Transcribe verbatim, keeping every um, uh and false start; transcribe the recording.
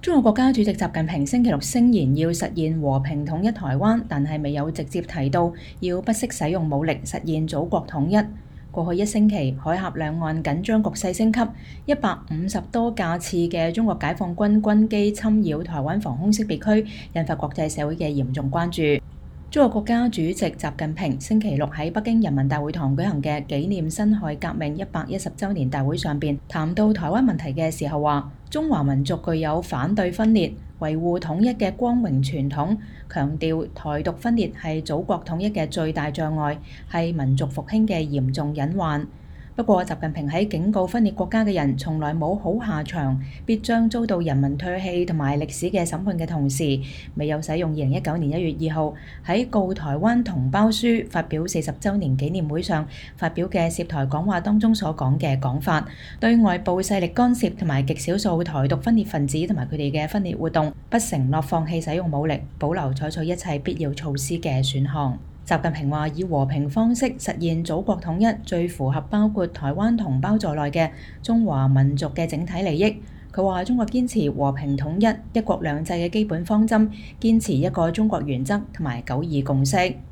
中國國家主席習近平星期六聲言要實現和平統一台灣，但係未有直接提到要不惜使用武力實現祖國統一。過去一星期，海峽兩岸緊張局勢升級，一百五十多架次嘅中國解放軍軍機侵擾台灣防空識別區，引發國際社會嘅嚴重關注。中國國家主席習近平星期六喺北京人民大會堂舉行嘅紀念辛亥革命一百一十週年大會上邊，談到台灣問題嘅時候話：中華民族具有反對分裂、維護統一嘅光榮傳統，強調台獨分裂係祖國統一嘅最大障礙，係民族復興嘅嚴重隱患。不過，習近平喺警告分裂國家嘅人從來冇好下場，必將遭到人民唾棄同埋歷史嘅審判嘅同時，未有使用二零一九年一月二號喺告台灣同胞書發表四十週年紀念會上發表嘅涉台講話當中所講嘅講法，對外部勢力干涉同埋極少數台獨分裂分子同埋佢哋嘅分裂活動，不承諾放棄使用武力，保留採取一切必要措施嘅選項。習近平話：以和平方式實現祖國統一，最符合包括台灣同胞在內嘅中華民族嘅整體利益。佢話：中國堅持和平統一、一國兩制嘅基本方針，堅持一個中國原則同埋九二共識。